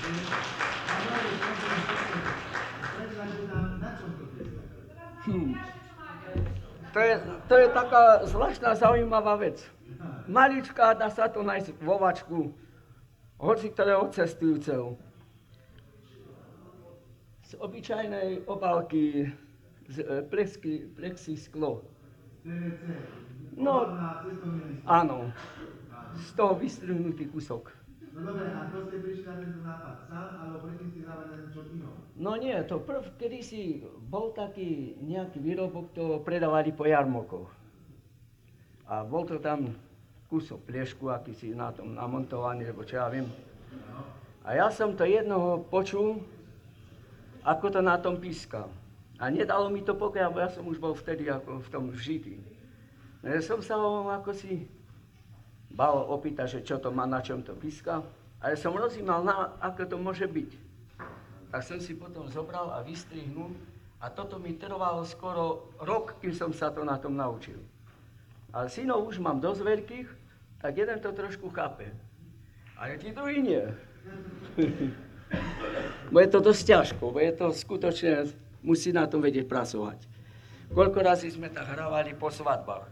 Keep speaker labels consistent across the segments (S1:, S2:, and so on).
S1: To je taká zvláštna, zaujímavá vec. Maličká, dá sa to nájsť vo vačku hoci ktorého cestujúceho. Z obyčajnej obálky z plexisklo. No, áno, z toho vystrihnutý kúsok.
S2: No dobre, a to ste prišli na tento nápad sám, alebo predtým ste dávali na niečo inom?
S1: No nie, to kedysi bol taký nejaký výrobok, to predávali po jarmokoch. A bol to tam kúsok pliešku, akýsi na tom namontovaný, lebo čo ja viem. A ja som to jednoho počul, ako to na tom pískal. A nedalo mi to pokoj, bo ja som už bol vtedy ako v tom vžitý. No ja som sa ho ako si bál opýtať, že čo to má, na čom to píska. Ale som rozímal, ako to môže byť. Tak som si potom zobral a vystrihnul. A toto mi trvalo skoro rok, kým som sa to na tom naučil. Ale synov už mám dosť veľkých, tak jeden to trošku chápe. Ale tí druhý nie. Bo je to dosť ťažko, bo je to skutočne, musí na tom vedieť pracovať. Koľko razy sme tak hrávali po svadbách.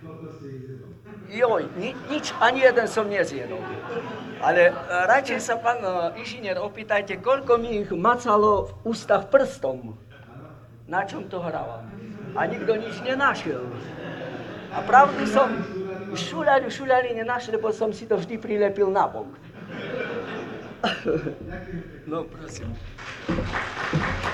S1: Joj, nič, ani jeden som nezjedol. Ale radšej sa, pán inžinier, opýtajte, koľko mi ich macalo v ústach prstom. Na čom to hrávam. A nikto nič nenašiel. A pravdu som šuľali nenašiel, lebo som si to vždy prilepil na bok. No, prosím.